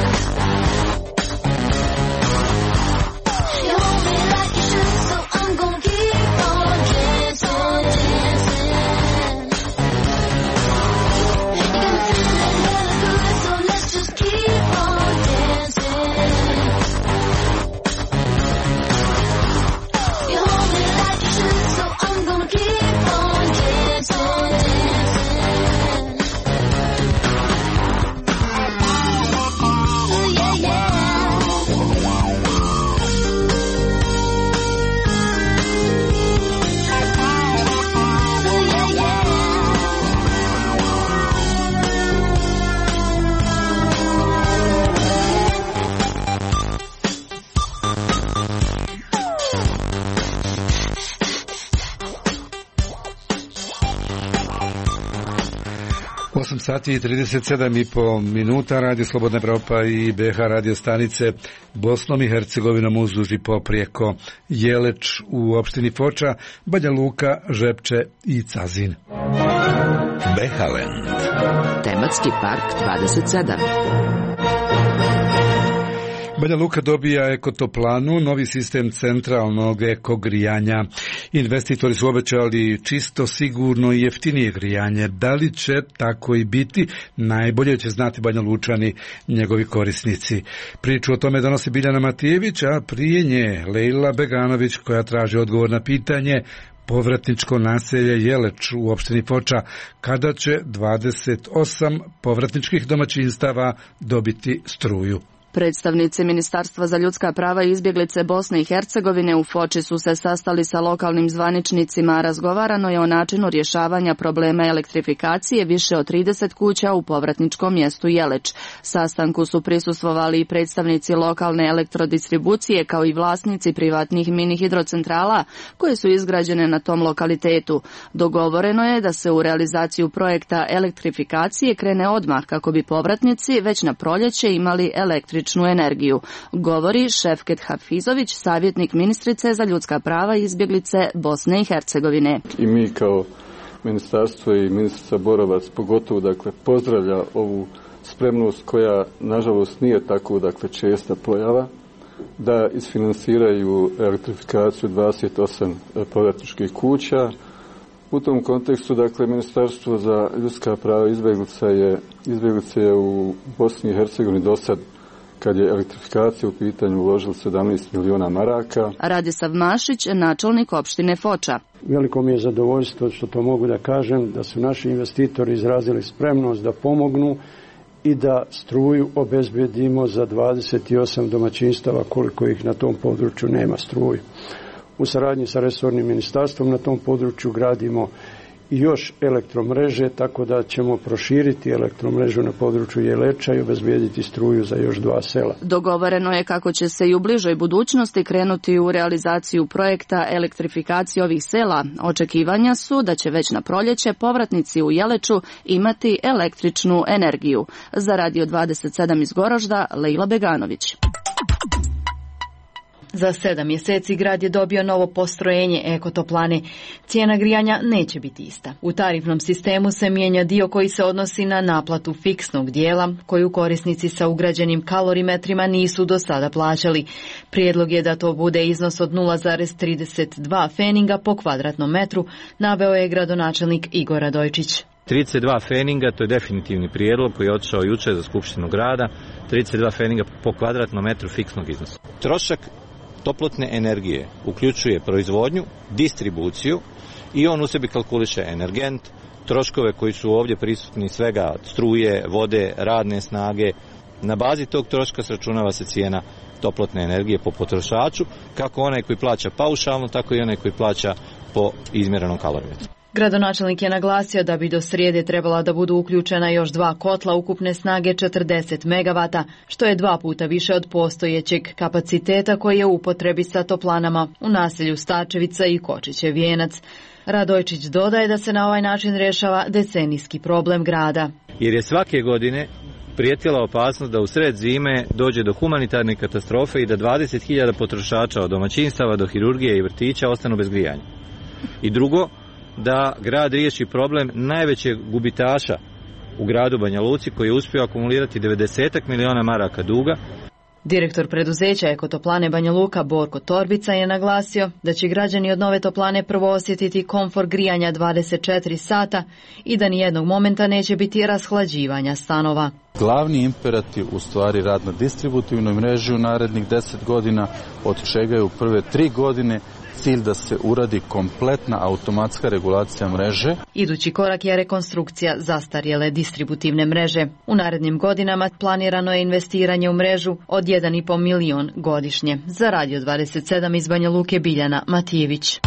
Speaker 6: You hold me like you should, so I'm gonna keep on dancing, dancing. You got me feeling real good, so let's just keep on dancing. You hold me like you should, so I'm gonna keep on dancing, dancing. Ooh, yeah, yeah.
Speaker 1: Osam sati i 37,5 minuta, Radio Slobodna Evropa i BH radio stanice Bosnom i Hercegovinom uzduž i poprijeko, Jeleč u opštini Foča, Banja Luka, Žepče i Cazin.
Speaker 2: Behaland.
Speaker 3: Tematski park 27.
Speaker 1: Banja Luka dobija ekotoplanu, novi sistem centralnog ekogrijanja. Investitori su obećali čisto, sigurno i jeftinije grijanje. Da li će tako i biti, najbolje će znati Banja Lučani, njegovi korisnici. Priču o tome donosi Biljana Matijević, a prije nje Lejla Beganović, koja traži odgovor na pitanje povratničko naselje Jeleč u opštini Foča, kada će 28 povratničkih domaćinstava dobiti struju.
Speaker 10: Predstavnici Ministarstva za ljudska prava i izbjeglice Bosne i Hercegovine u Foči su se sastali sa lokalnim zvaničnicima, a razgovarano je o načinu rješavanja problema elektrifikacije više od 30 kuća u povratničkom mjestu Jeleč. Sastanku su prisustvovali i predstavnici lokalne elektrodistribucije kao i vlasnici privatnih mini hidrocentrala koje su izgrađene na tom lokalitetu. Dogovoreno je da se u realizaciju projekta elektrifikacije krene odmah kako bi povratnici već na proljeće imali električnu energiju, govori Šefket Hafizović, savjetnik ministrice za ljudska prava i izbjeglice Bosne i Hercegovine.
Speaker 13: I mi kao ministarstvo i ministrica Borovac pogotovo pozdravlja ovu spremnost koja nažalost nije tako česta pojava, da isfinansiraju elektrifikaciju 28 povratničkih kuća. U tom kontekstu, Ministarstvo za ljudska prava i izbjeglice je u Bosni i Hercegovini do sad, kad je elektrifikacija u pitanju, uložili 17 miliona maraka.
Speaker 10: Radisav Mašić, načelnik opštine Foča.
Speaker 14: Veliko mi je zadovoljstvo što to mogu da kažem, da su naši investitori izrazili spremnost da pomognu i da struju obezbedimo za 28 domaćinstava koliko ih na tom području nema struju. U saradnji sa resornim ministarstvom na tom području gradimo i još elektromreže, tako da ćemo proširiti elektromrežu na području Jeleča i obezbijediti struju za još 2 sela.
Speaker 10: Dogovoreno je kako će se i u bližoj budućnosti krenuti u realizaciju projekta elektrifikacije ovih sela. Očekivanja su da će već na proljeće povratnici u Jeleču imati električnu energiju. Za Radio 27 iz Goražda, Lejla Beganović.
Speaker 15: Za 7 mjeseci grad je dobio novo postrojenje ekotoplane. Cijena grijanja neće biti ista. U tarifnom sistemu se mijenja dio koji se odnosi na naplatu fiksnog dijela, koju korisnici sa ugrađenim kalorimetrima nisu do sada plaćali. Prijedlog je da to bude iznos od 0,32 feninga po kvadratnom metru, naveo je gradonačelnik Igor Radojčić.
Speaker 17: 32 feninga, to je definitivni prijedlog koji je otišao jučer za Skupštinu grada, 32 feninga po kvadratnom metru fiksnog iznosa. Trošak toplotne energije uključuje proizvodnju, distribuciju i on u sebi kalkuliše energent, troškove koji su ovdje prisutni, svega struje, vode, radne snage. Na bazi tog troška sračunava se cijena toplotne energije po potrošaču, kako onaj koji plaća paušalno, tako i onaj koji plaća po izmjerenom kalorimetru.
Speaker 15: Gradonačelnik je naglasio da bi do srijede trebala da budu uključena još 2 kotla ukupne snage 40 MW, što je 2 puta više od postojećeg kapaciteta koji je u upotrebi sa toplanama u naselju Starčevica i Kočićev Vijenac. Radojčić dodaje da se na ovaj način rješava decenijski problem grada.
Speaker 17: Jer je svake godine prijetila opasnost da u sred zime dođe do humanitarne katastrofe i da 20.000 potrošača od domaćinstava do hirurgije i vrtića ostanu bez grijanja. I drugo, da grad riješi problem najvećeg gubitaša u gradu Banja Luci koji je uspio akumulirati 90 miliona maraka duga.
Speaker 15: Direktor preduzeća Ekotoplane Banja Luka Borko Torbica je naglasio da će građani od nove toplane prvo osjetiti komfor grijanja 24 sata i da nijednog momenta neće biti rashlađivanja stanova.
Speaker 18: Glavni imperativ u stvari rad na distributivnoj mreži u narednih 10 godina, od čega je u prve 3 godine cilj da se uradi kompletna automatska regulacija mreže.
Speaker 15: Idući korak je rekonstrukcija zastarjele distributivne mreže. U narednim godinama planirano je investiranje u mrežu od 1,5 milion godišnje. Za Radio 27 iz Banja Luke Biljana Matijević.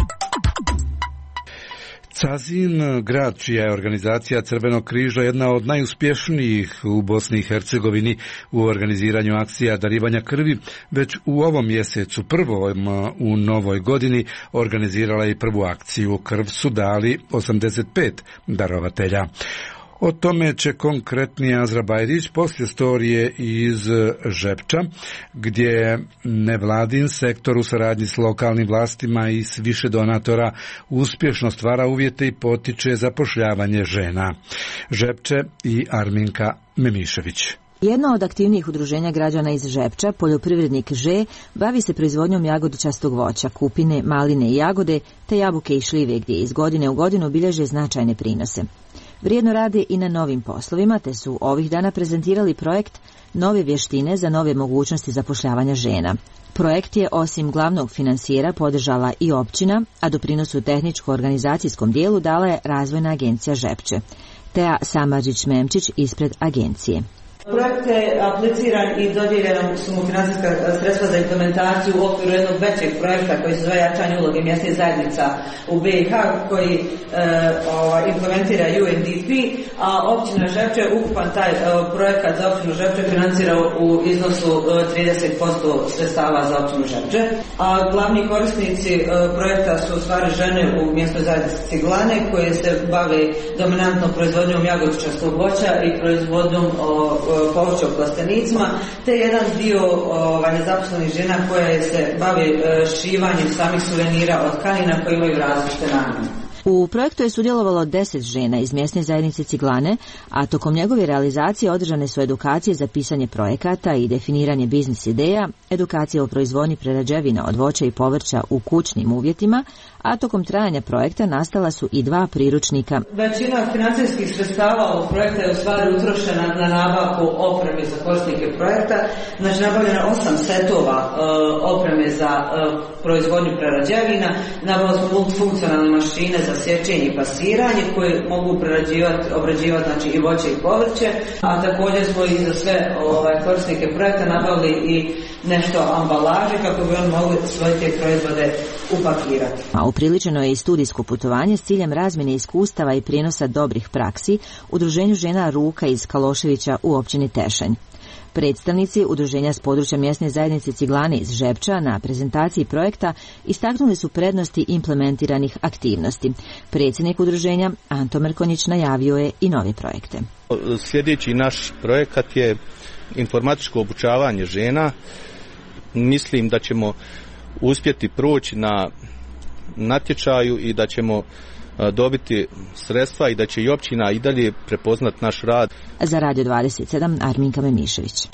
Speaker 1: Cazin, grad čija je organizacija Crvenog križa jedna od najuspješnijih u Bosni i Hercegovini u organiziranju akcija darivanja krvi, već u ovom mjesecu prvom u novoj godini organizirala je prvu akciju. Krv su dali 85 darovatelja. O tome će konkretnije Azra Bajrić poslije storije iz Žepča, gdje nevladin sektor u saradnji s lokalnim vlastima i s više donatora uspješno stvara uvjete i potiče zapošljavanje žena. Žepče i Arminka Memišević.
Speaker 19: Jedno od aktivnijih udruženja građana iz Žepča, poljoprivrednik Ž, bavi se proizvodnjom jagodičastog voća, kupine, maline i jagode, te jabuke i šljive, gdje iz godine u godinu bilježe značajne prinose. Vrijedno rade i na novim poslovima, te su ovih dana prezentirali projekt Nove vještine za nove mogućnosti zapošljavanja žena. Projekt je osim glavnog financijera podržala i općina, a doprinos u tehničko-organizacijskom dijelu dala je Razvojna agencija Žepče. Tea Samadžić-Memčić ispred agencije.
Speaker 25: Projekt je apliciran i dodijeljena su mu financijska sredstva za implementaciju u okviru jednog većeg projekta koji se zove jačanje uloge mjesnih zajednica u BiH, koji implementira UNDP, a općina Žepče ukupan taj projekat za općinu Žepče financira u iznosu 30% sredstava za općinu Žepče. A glavni korisnici projekta su u stvari žene u mjesnoj zajednici Ciglane koje se bave dominantno proizvodnjom jagodičastog voća i proizvodnjom povrća u plastenicima, te jedan dio nezaposlenih žena koje se bave šivanjem samih suvenira od tkanina koji imaju različite namjene.
Speaker 19: U projektu je sudjelovalo 10 žena iz mjesne zajednice Ciglane, a tokom njegove realizacije održane su edukacije za pisanje projekata i definiranje biznis ideja, edukacije o proizvodnji prerađevina od voća i povrća u kućnim uvjetima, a tokom trajanja projekta nastala su i 2 priručnika.
Speaker 25: Većina financijskih sredstava ovog projekta je u stvari utrošena na nabavku opreme za korisnike projekta. Znači, nabavljeno 8 setova opreme za proizvodnju prerađevina, nabavili smo multifunkcionalne mašine za sječenje i pasiranje koje mogu obrađivati znači i voće i povrće, a također smo i za sve korisnike projekta nabavili i nešto ambalaže kako bi oni mogli svoje te proizvode upakirati.
Speaker 19: A upriličeno je i studijsko putovanje s ciljem razmjene iskustava i prijenosa dobrih praksi Udruženju žena Ruka iz Kaloševića u općini Tešanj. Predstavnici udruženja s područja mjesne zajednice Ciglane iz Žepča na prezentaciji projekta istaknuli su prednosti implementiranih aktivnosti. Predsjednik udruženja Anto Mrkonjić najavio je i nove projekte.
Speaker 26: Sljedeći naš projekat je informatičko obučavanje žena. Mislim da ćemo uspjeti proći na natječaju i da ćemo dobiti sredstva i da će i općina i dalje prepoznat naš rad.
Speaker 19: Za Radio 27 Arminka Memišević.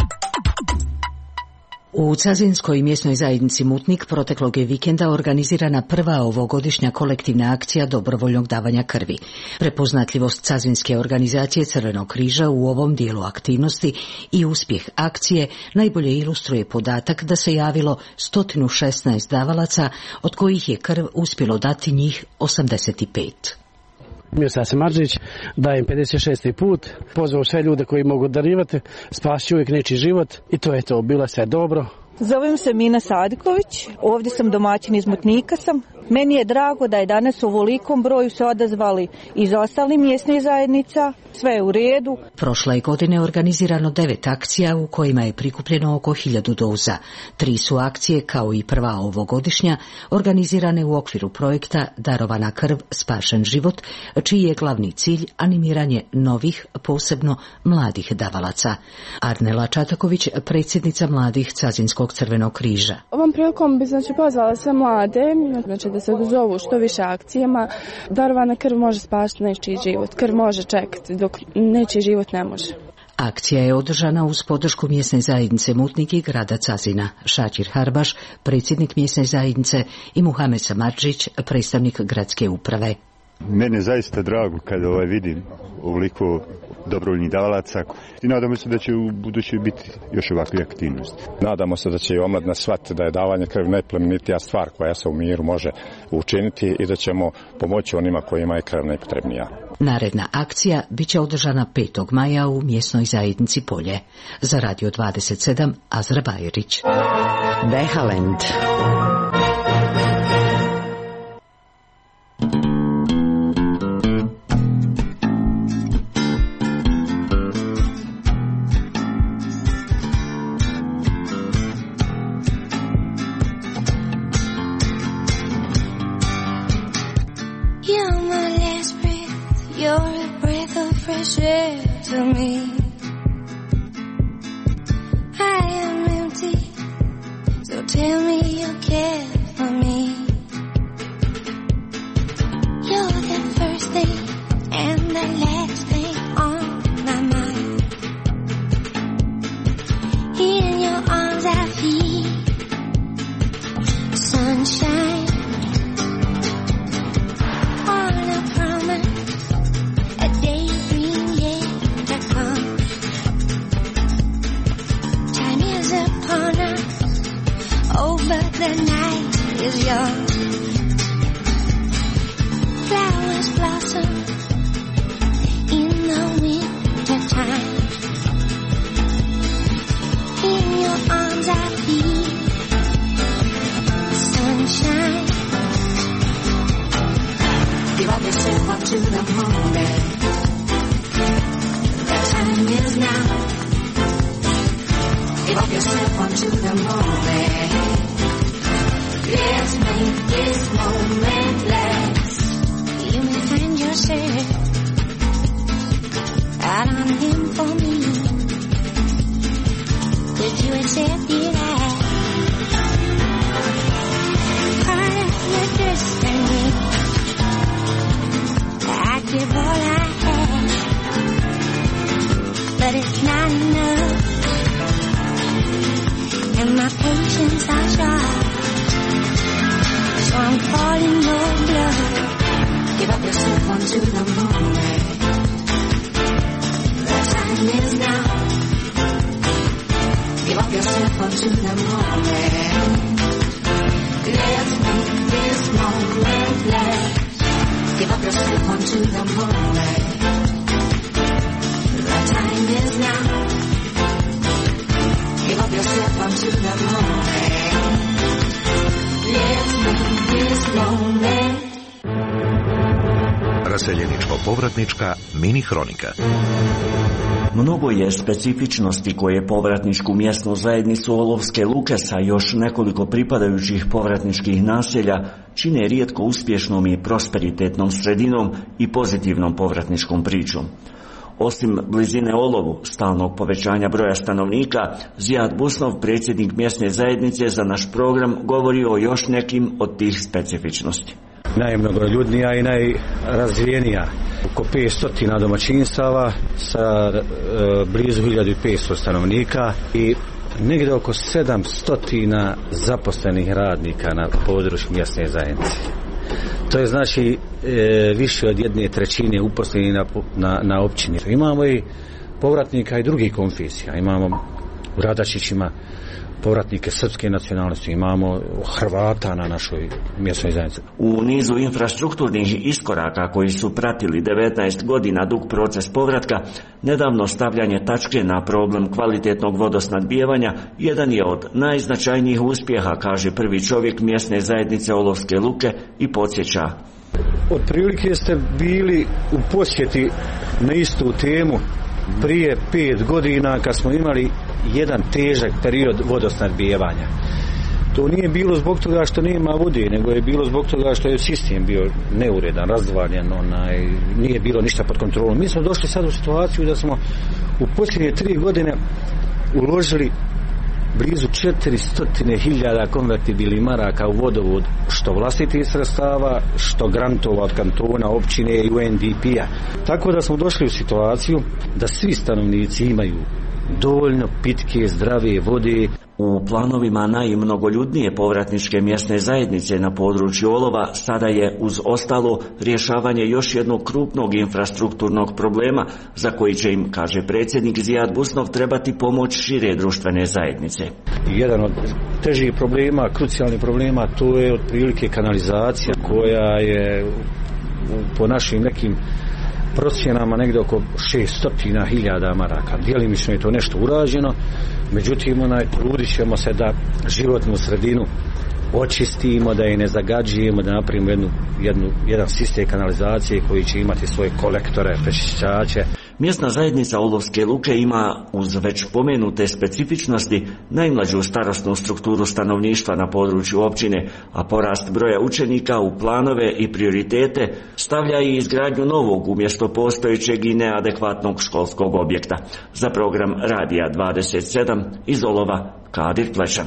Speaker 4: U Cazinskoj mjesnoj zajednici Mutnik proteklog je vikenda organizirana prva ovogodišnja kolektivna akcija dobrovoljnog davanja krvi. Prepoznatljivost Cazinske organizacije Crvenog križa u ovom dijelu aktivnosti i uspjeh akcije najbolje ilustruje podatak da se javilo 116 davalaca, od kojih je krv uspjelo dati njih 85.
Speaker 5: Mirsa Samarđić, dajem 56. put, pozvao sve ljude koji mogu darivati, spasi uvijek nečiji život i to je to, bilo sve dobro.
Speaker 16: Zovem se Mina Sadiković, ovdje sam domaćin iz Mutnika sam. Meni je drago da je danas u ovolikom broju se odazvali iz ostalih mjesnih zajednica, sve je u redu.
Speaker 4: Prošle je godine organizirano 9 akcija u kojima je prikupljeno oko 1000 doza. 3 su akcije, kao i prva ovogodišnja, organizirane u okviru projekta Darovana krv, spašen život, čiji je glavni cilj animiranje novih, posebno mladih davalaca. Arnela Čataković, predsjednica mladih Cazinskog Crvenog križa.
Speaker 20: Ovom prilikom bi pozvala sve mlade, da se dozovu što više akcijama. Darovana krv može spasiti nečiji život. Krv može čekati dok nečiji život ne može.
Speaker 4: Akcija je održana uz podršku mjesne zajednice Mutnik i grada Cazina. Šačir Harbaš, predsjednik mjesne zajednice, i Muhamed Samarđić, predstavnik gradske uprave.
Speaker 23: Mene je zaista drago kada vidim ovoliko dobrovoljnih davalaca i nadamo se da će u budući biti još ovakve aktivnosti.
Speaker 24: Nadamo se da će i omladina shvatiti da je davanje krvi najplemenitija stvar koja se u miru može učiniti i da ćemo pomoći onima kojima je krv najpotrebnija.
Speaker 4: Naredna akcija bit će održana 5. maja u mjesnoj zajednici Polje. Za Radio 27 Azra Bajerić.
Speaker 3: Behalend.
Speaker 6: To me, I am empty, so tell me you care for me. You're the first thing and the last thing on my mind. In your arms I feel sunshine. On a promise, a daydream yet to come. Time is upon us, oh but the night is young. Flowers blossom in the winter time. In your arms I feel sunshine. Give up yourself up to the moment. The time is now. Give up yourself onto the moment. Let's make this moment last. You may find yourself out on him for me. Could you accept it as part of your destiny? I give all I have, but it's not enough, and my patience are short, so I'm calling your bluff. Give up yourself onto the moment. The time is now. Give up yourself onto the moment. Let's make this moment last. Give up yourself onto the moment. The time is now. Give up yourself onto the moment. Let's make this moment.
Speaker 2: Raseljeničko-povratnička mini hronika.
Speaker 27: Mnogo je specifičnosti koje povratničku mjesnu zajednicu Olovske Luke sa još nekoliko pripadajućih povratničkih naselja čine rijetko uspješnom i prosperitetnom sredinom i pozitivnom povratničkom pričom. Osim blizine Olovu, stalnog povećanja broja stanovnika, Zijad Busnov, predsjednik mjesne zajednice, za naš program govori o još nekim od tih specifičnosti.
Speaker 7: Najmnogoljudnija i najrazvijenija, oko 500 domaćinstava sa blizu 1500 stanovnika i negdje oko 700 zaposlenih radnika na području mjesne zajednice. To je znači više od 1/3 uposlenih na općini. Imamo i povratnika i drugih konfesija. Imamo u Radačićima povratnike srpske nacionalnosti, imamo Hrvata na našoj mjesnoj zajednici.
Speaker 27: U nizu infrastrukturnih iskoraka koji su pratili 19 godina dug proces povratka, nedavno stavljanje tačke na problem kvalitetnog vodosnadbijevanja jedan je od najznačajnijih uspjeha, kaže prvi čovjek mjesne zajednice Olovske Luke i podsjeća.
Speaker 7: Otprilike ste bili u posjeti na istu temu prije 5 godina kad smo imali jedan težak period vodosnadbijevanja. To nije bilo zbog toga što nema vode, nego je bilo zbog toga što je sistem bio neuredan, razdvaljen, nije bilo ništa pod kontrolom. Mi smo došli sad u situaciju da smo u posljednje 3 godine uložili blizu 400.000 konvertibilnih maraka u vodovod, što vlastitih sredstava, što grantova od kantona, općine i UNDP-a. Tako da smo došli u situaciju da svi stanovnici imaju dovoljno pitke, zdrave vode.
Speaker 27: U planovima najmnogoljudnije povratničke mjesne zajednice na području Olova sada je uz ostalo rješavanje još jednog krupnog infrastrukturnog problema za koji će im, kaže predsjednik Zijad Busnov, trebati pomoć šire društvene zajednice.
Speaker 7: Jedan od težih problema, krucijalnih problema, to je otprilike kanalizacija koja je po našim nekim procjenama negdje oko 600.000 maraka. Djelimično je to nešto urađeno, međutim trudit ćemo se da životnu sredinu očistimo, da je ne zagađujemo, da napravimo jedan sistem kanalizacije koji će imati svoje kolektore, prečišćače.
Speaker 27: Mjesna zajednica Olovske Luke ima, uz već pomenute specifičnosti, najmlađu starosnu strukturu stanovništva na području općine, a porast broja učenika u planove i prioritete stavlja i izgradnju novog umjesto postojećeg i neadekvatnog školskog objekta. Za program Radija 27 iz Olova, Kadir Plešan.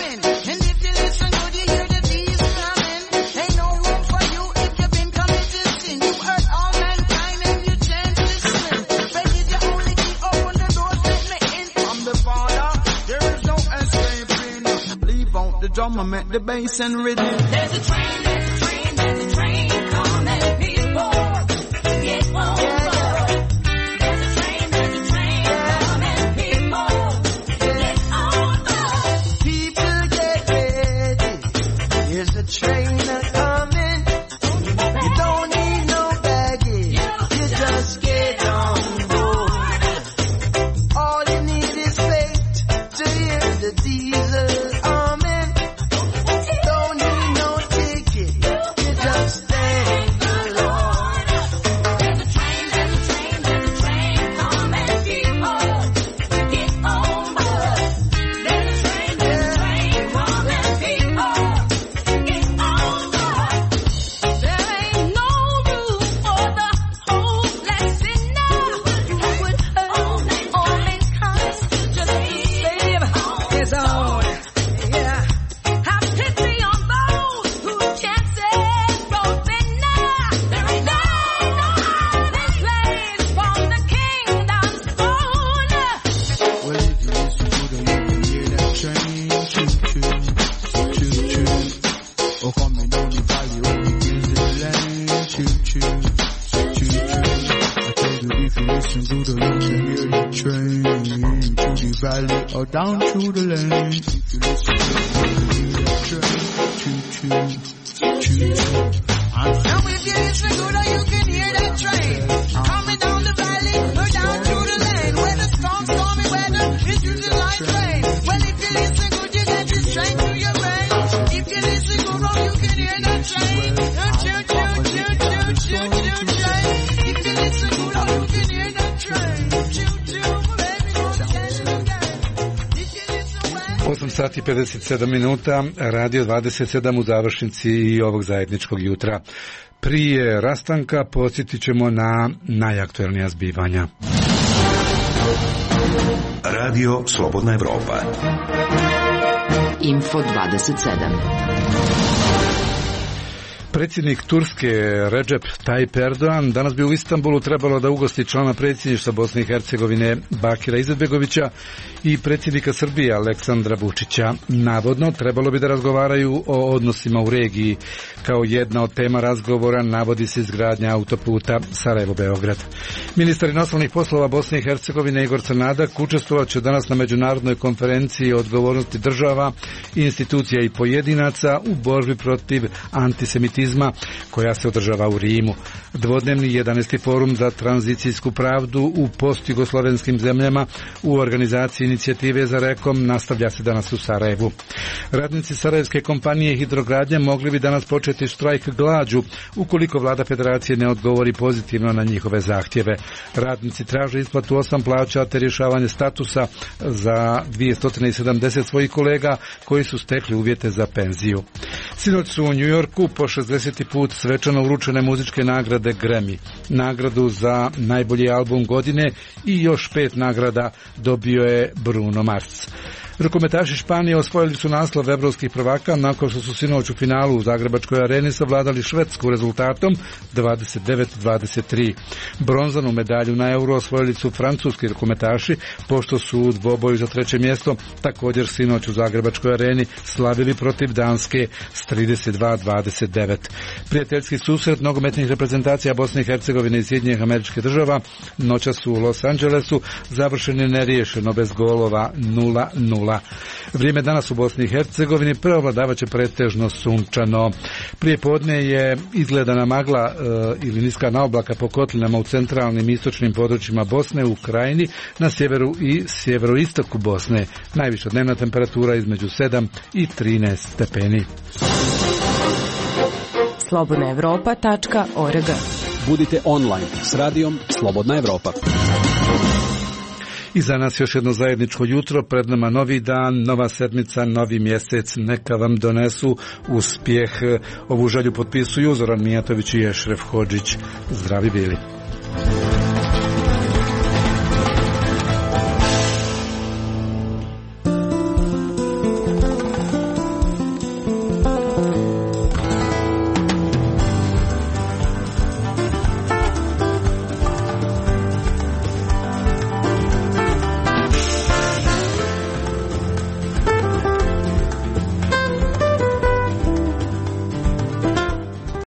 Speaker 8: Ain't no room for you if you've been committed. drum, I met the bass and rhythm.
Speaker 6: There's a train, there's a train, there's a train coming, people, get on board. There's a train coming, people, get on board.
Speaker 8: People get ready, there's a train coming. You don't need no baggage, you just get on board. All you need is faith to hear the diesel humming. Don't need no ticket, you just thank the Lord.
Speaker 6: There's a train coming, people, get on board. There's a train coming, people, get on board. There ain't no room for the hopeless sinner who would hurt all mankind just to save his own. Yeah. Have pity on those whose chances grow thinner. There ain't no hiding place from the kingdom's throne.
Speaker 8: Well, if you listen to the you can hear that train choo-choo, choo-choo. Oh, coming down the valley, oh, it gives the lane choo-choo, choo-choo. I told you if you listen to the you can hear the train to the valley or down to the lane. If you listen to the train choo-choo, choo-choo. Now if you listen good, you can hear that train coming down the valley or down to the lane. Where the stormy weather is usually like rain. Well, if you listen good, you get it straight to your brain. If you listen good, you can hear that train. Choo choo choo choo choo choo train. If you listen good, you can hear that train. Choo choo, baby, don't change it again. If you listen well.
Speaker 1: 8 sati 57 minuta, radio 27 u završnici i ovog zajedničkog jutra. Prije rastanka podsjetit ćemo na najaktuelnija zbivanja.
Speaker 2: Radio Slobodna Evropa.
Speaker 3: Info 27.
Speaker 1: Predsjednik Turske Recep Tayyip Erdogan danas bi u Istanbulu trebalo da ugosti člana predsjedništva Bosne i Hercegovine Bakira Izetbegovića i predsjednika Srbije Aleksandra Vučića. Navodno, trebalo bi da razgovaraju o odnosima u regiji. Kao jedna od tema razgovora navodi se izgradnja autoputa Sarajevo-Beograd. Ministar inostranih poslova Bosne i Hercegovine Igor Crnadak učestvovat će danas na međunarodnoj konferenciji o odgovornosti država, institucija i pojedinaca u borbi protiv antisemitizma koja se održava u Rimu. Dvodnevni 11. forum za tranzicijsku pravdu u postjugoslovenskim zemljama u organizaciji inicijative za rekom nastavlja se danas u Sarajevu. Radnici sarajevske kompanije Hidrogradnja mogli bi danas početi štrajk glađu ukoliko vlada federacije ne odgovori pozitivno na njihove zahtjeve. Radnici traže isplatu 8 plaća te rješavanje statusa za 270 svojih kolega koji su stekli uvjete za penziju. Sinoć su u New Yorku po 60. put svečano uručene muzičke nagrade Grammy. Nagradu za najbolji album godine i još 5 nagrada dobio je Bruno Mars. Rukometaši Španije osvojili su naslov evropskih prvaka nakon što su sinoć u finalu u Zagrebačkoj areni savladali Švedsku rezultatom 29-23. Bronzanu medalju na Euro osvojili su francuski rukometaši pošto su u dvoboju za treće mjesto također sinoć u Zagrebačkoj areni slavili protiv Danske s 32-29. Prijateljski susret nogometnih reprezentacija Bosne i Hercegovine i Sjedinjenih Američkih Država noćas su u Los Angelesu završeni neriješeno bez golova 0-0. Vrijeme danas u Bosni i Hercegovini preovladavaće pretežno sunčano. Prije podne je izgledana magla ili niska naoblaka po kotlinama u centralnim i istočnim područjima Bosne, u Krajini, na sjeveru i sjeveroistoku Bosne. Najviša dnevna temperatura između 7 i 13 stepeni.
Speaker 9: slobodnaevropa.org.
Speaker 11: Budite online s radijom Slobodna Evropa.
Speaker 1: I za nas još jedno zajedničko jutro, pred nama novi dan, nova sedmica, novi mjesec, neka vam donesu uspjeh. Ovu želju potpisuju Zoran Mijatović i Ešref Hodžić. Zdravi bili.